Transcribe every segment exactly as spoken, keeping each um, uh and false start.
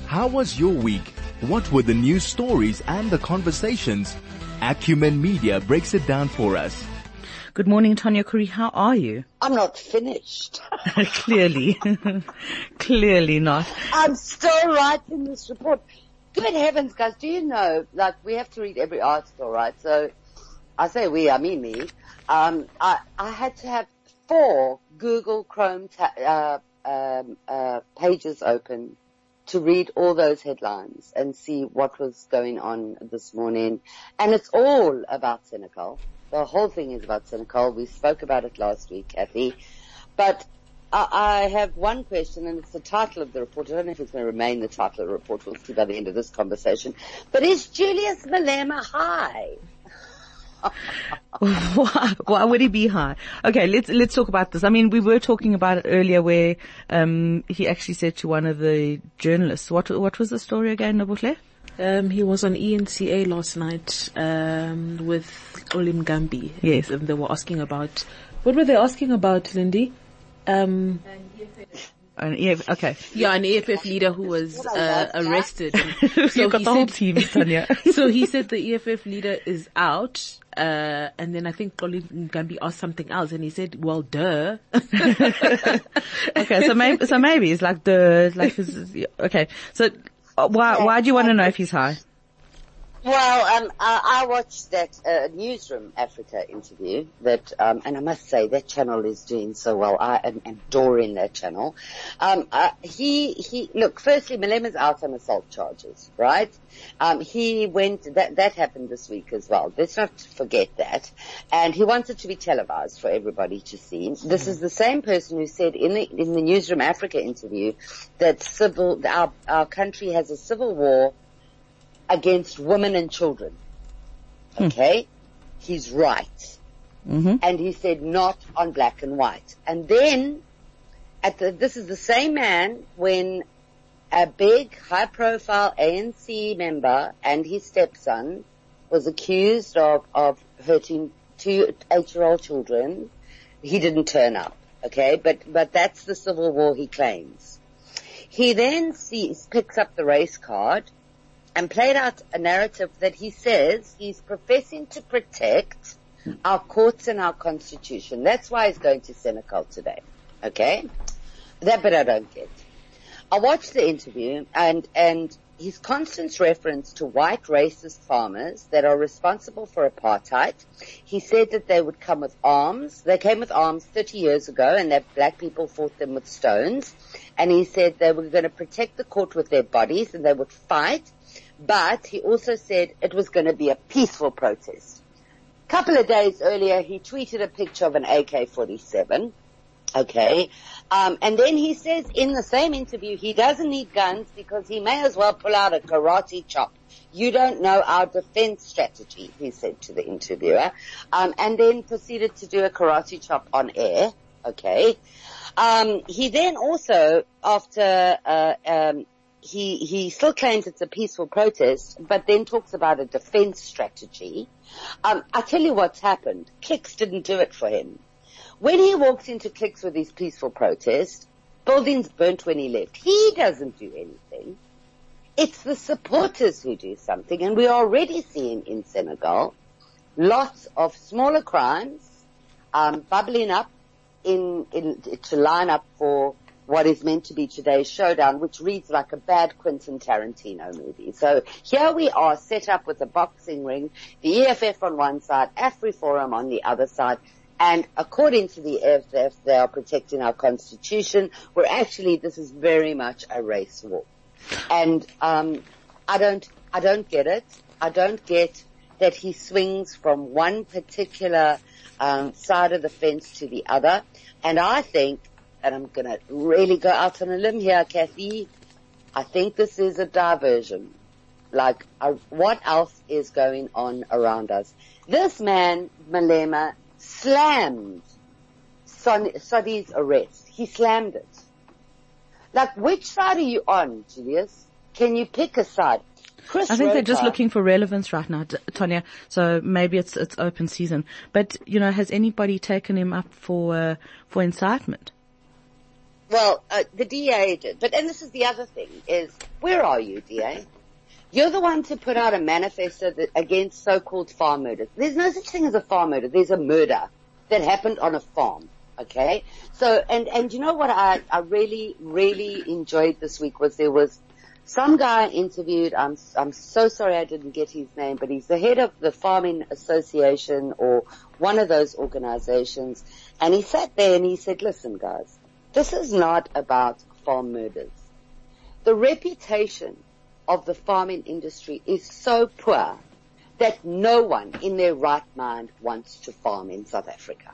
How was your week? What were the news stories and the conversations? Acumen Media breaks it down for us. Good morning, Tanya Curry. How are you? I'm not finished. Clearly. Clearly not. I'm still writing this report. Good heavens, guys. Do you know, like, we have to read every article, right? So, I say we, I mean me. Um, I, I had to have four Google Chrome ta- uh, um, uh, pages open to read all those headlines and see what was going on this morning. And it's all about Senegal. The whole thing is about Senegal. We spoke about it last week, Kathy. But I, I have one question, and it's the title of the report. I don't know if it's going to remain the title of the report. We'll see by the end of this conversation. But is Julius Malema high? why, why would he be high? Okay, let's let's talk about this. I mean, we were talking about it earlier, where um he actually said to one of the journalists, "What what was the story again, Nobuhle?" Um, he was on E N C A last night um with Olim Gambi. Yes, and they were asking about what were they asking about, Lindy? Um. An E F, okay. Yeah, an E F F leader who was uh, arrested. So You've got the whole team, Tanya. So he said the E F F leader is out, uh, and then I think Colin Gambi asked something else, and he said, "Well, duh." Okay, so maybe, so maybe it's like the like his, okay. So uh, why why do you want to know if he's high? Well, um, I, I watched that uh, Newsroom Africa interview that, um, and I must say that channel is doing so well. I am adoring that channel. Um, uh, he, he, look, firstly, Malema's out on assault charges, right? Um, he went, that, that happened this week as well. Let's not forget that. And he wanted to be televised for everybody to see. This is the same person who said in the, in the Newsroom Africa interview that civil, our, our country has a civil war against women and children. Okay? Hmm. He's right. Mm-hmm. And he said not on black and white. And then, at the, this is the same man when a big, high-profile A N C member and his stepson was accused of, of hurting two eight-year-old children. He didn't turn up. Okay? But, but that's the civil war he claims. He then sees, picks up the race card and played out a narrative that he says he's professing to protect our courts and our constitution. That's why he's going to Senegal today. Okay? That bit I don't get. I watched the interview and, and his constant reference to white racist farmers that are responsible for apartheid. He said that they would come with arms. They came with arms thirty years ago and that black people fought them with stones. And he said they were going to protect the court with their bodies and they would fight. But he also said it was going to be a peaceful protest. A couple of days earlier, he tweeted a picture of an A K forty-seven. Okay. Um, and then he says in the same interview he doesn't need guns because he may as well pull out a karate chop. You don't know our defense strategy, he said to the interviewer. Um, and then proceeded to do a karate chop on air. Okay. Um, he then also, after, uh, um, He, he still claims it's a peaceful protest, but then talks about a defense strategy. Um, I tell you what's happened. Clicks didn't do it for him. When he walks into Clicks with his peaceful protest, buildings burnt when he left. He doesn't do anything. It's the supporters who do something, and we're already seeing in Senegal lots of smaller crimes, um, bubbling up in, in, to line up for what is meant to be today's showdown, which reads like a bad Quentin Tarantino movie. So here we are set up with a boxing ring, the E F F on one side, AfriForum on the other side, and according to the E F F, they are protecting our constitution, where actually this is very much a race war. And um I don't, I don't get it. I don't get that he swings from one particular um side of the fence to the other. And I think, and I'm going to really go out on a limb here, Kathy, I think this is a diversion. Like, uh, what else is going on around us? This man, Malema, slammed Son- Sadi's arrest. He slammed it. Like, which side are you on, Julius? Can you pick a side? Chris I think Rota, they're just looking for relevance right now, Tanya. So maybe it's it's open season. But, you know, has anybody taken him up for uh, for incitement? Well, uh, the D A did. But, and this is the other thing, is where are you, D A? You're the one to put out a manifesto that, against so-called farm murders. There's no such thing as a farm murder. There's a murder that happened on a farm. Okay? So, and, and you know what I, I really, really enjoyed this week was there was some guy interviewed, I'm, I'm so sorry I didn't get his name, but he's the head of the Farming Association or one of those organizations. And he sat there and he said, listen guys, this is not about farm murders. The reputation of the farming industry is so poor that no one in their right mind wants to farm in South Africa.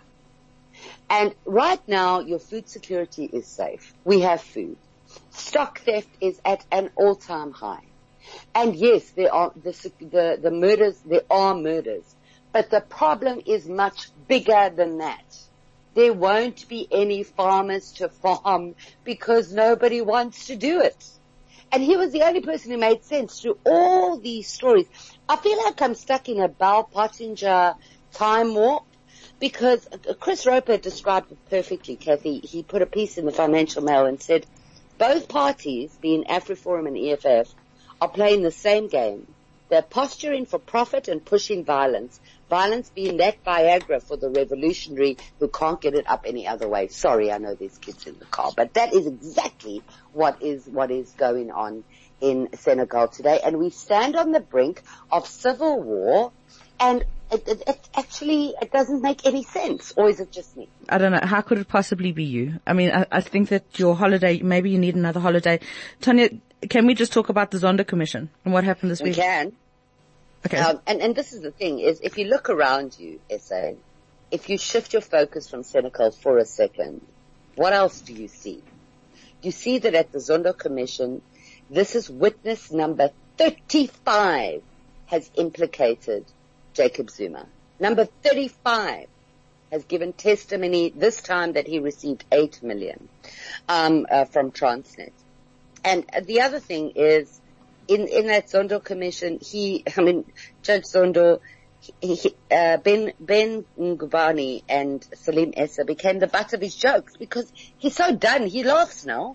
And right now, your food security is safe. We have food. Stock theft is at an all-time high. And yes, there are the, the, the murders, there are murders. But the problem is much bigger than that. There won't be any farmers to farm because nobody wants to do it. And he was the only person who made sense through all these stories. I feel like I'm stuck in a Bal Pottinger time warp because Chris Roper described it perfectly, Kathy. He put a piece in the Financial Mail and said, both parties, being AfriForum and E F F, are playing the same game. They're posturing for profit and pushing violence. Violence being that Viagra for the revolutionary who can't get it up any other way. Sorry, I know there's kids in the car, but that is exactly what is, what is going on in Senegal today. And we stand on the brink of civil war, and it, it, it actually, it doesn't make any sense. Or is it just me? I don't know. How could it possibly be you? I mean, I, I think that your holiday, maybe you need another holiday. Tanya, can we just talk about the Zondo Commission and what happened this We week? We can. Okay. Um, and, and this is the thing, is if you look around you, S A, if you shift your focus from Senegal for a second, what else do you see? You see that at the Zondo Commission, this is witness number thirty-five has implicated Jacob Zuma. Number thirty-five has given testimony this time that he received eight million um, uh, from Transnet. And the other thing is, In, in that Zondo Commission, he, I mean, Judge Zondo, he, he, uh, Ben, Ben Ngubane and Salim Essa became the butt of his jokes because he's so done. He laughs now.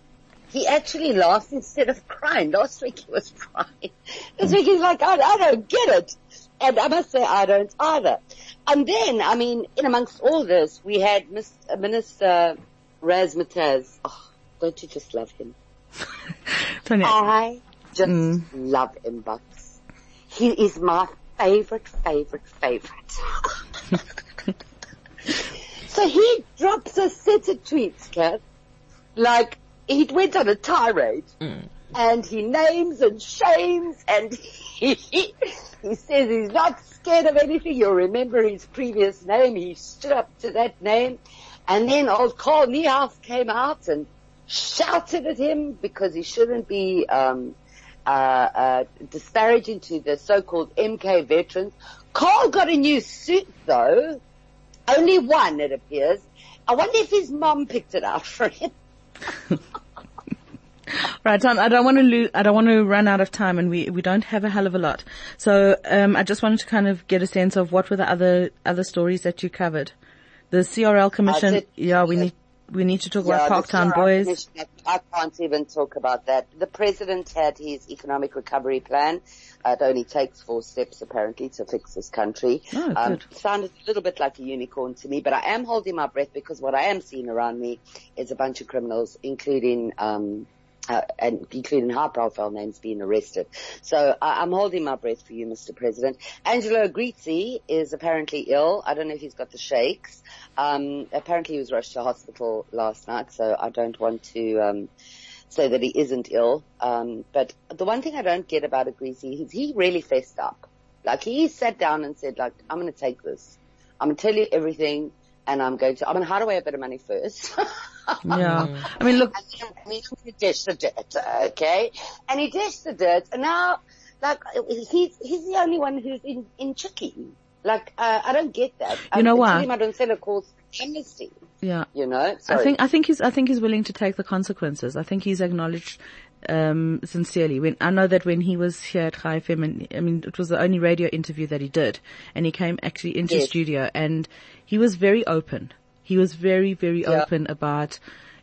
He actually laughs instead of crying. Last week he was crying. This week he's like, I, I don't get it. And I must say I don't either. And then, I mean, in amongst all this, we had Mister Minister Razmataz. Oh, don't you just love him? Tanya. I just Mm. love him, Bucks. He is my favorite, favorite, favorite. So he drops a set of tweets, Kath. Like, he went on a tirade. Mm. And he names and shames and he, he, he says he's not scared of anything. You'll remember his previous name. He stood up to that name. And then old Carl Niehaus came out and shouted at him because he shouldn't be, um, Uh, uh, disparaging to the so-called M K veterans. Carl got a new suit though. Only one, it appears. I wonder if his mom picked it out for him. Right, Tom, I don't want to lose, I don't want to run out of time, and we, we don't have a hell of a lot. So, um, I just wanted to kind of get a sense of what were the other, other stories that you covered. The C R L Commission, Said, yeah, we need, we need to talk yeah, about Parktown Boys. I can't even talk about that. The president had his economic recovery plan. Uh, it only takes four steps apparently to fix this country. Oh, um, good. Sounded a little bit like a unicorn to me, but I am holding my breath because what I am seeing around me is a bunch of criminals, including, um, Uh, and including high-profile names being arrested. So I, I'm holding my breath for you, Mister President. Angelo Grizi is apparently ill. I don't know if he's got the shakes. Um, apparently he was rushed to hospital last night, so I don't want to um, say that he isn't ill. Um, but the one thing I don't get about Grizi is he really fessed up. Like he sat down and said, like, I'm going to take this. I'm going to tell you everything. And I'm going to, I'm going to hide away a bit of money first. Yeah. I mean, look. I mean, he dished the dirt, okay? And he dished the dirt, and now, like, he's, he's the only one who's in, in chicken. Like, uh, I don't get that. You know why? I don't send a calls amnesty. Yeah. You know? Sorry. I think, I think he's, I think he's willing to take the consequences. I think he's acknowledged, um, sincerely. When, I know that when he was here at Chai F M, and, I mean, it was the only radio interview that he did, and he came actually into Yes. studio, and he was very open. He was very, very Yeah. open about, you know,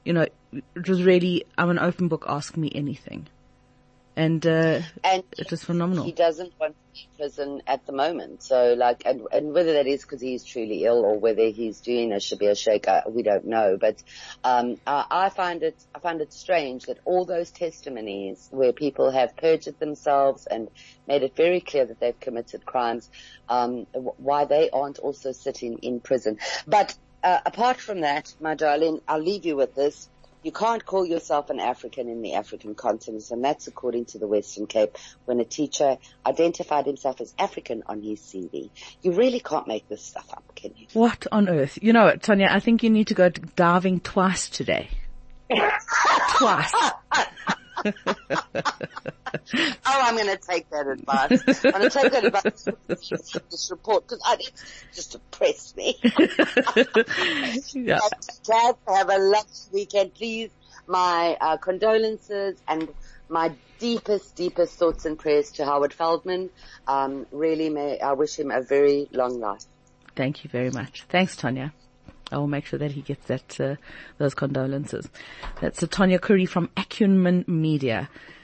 it was really, I'm an open book, ask me anything. And, uh, and it was phenomenal. He doesn't want to be in prison at the moment. So like, and, and whether that is because he's truly ill or whether he's doing a Shabir Sheikh, uh, we don't know. But, um, I, I find it, I find it strange that all those testimonies where people have perjured themselves and made it very clear that they've committed crimes, um, why they aren't also sitting in prison. But, uh, apart from that, my darling, I'll leave you with this. You can't call yourself an African in the African continent, and that's according to the Western Cape, when a teacher identified himself as African on his C V. You really can't make this stuff up, can you? What on earth? You know what, Tonya, I think you need to go diving twice today. Twice. Oh, I'm going to take that advice. I'm going to take that advice from this report because it's just depressed me. Yeah. Dad, have a lovely weekend. Please, my uh, condolences and my deepest, deepest thoughts and prayers to Howard Feldman. Um, really, may I wish him a very long life. Thank you very much. Thanks, Tonya. I will make sure that he gets that, uh, those condolences. That's uh, Tonya Curry from Acumen Media.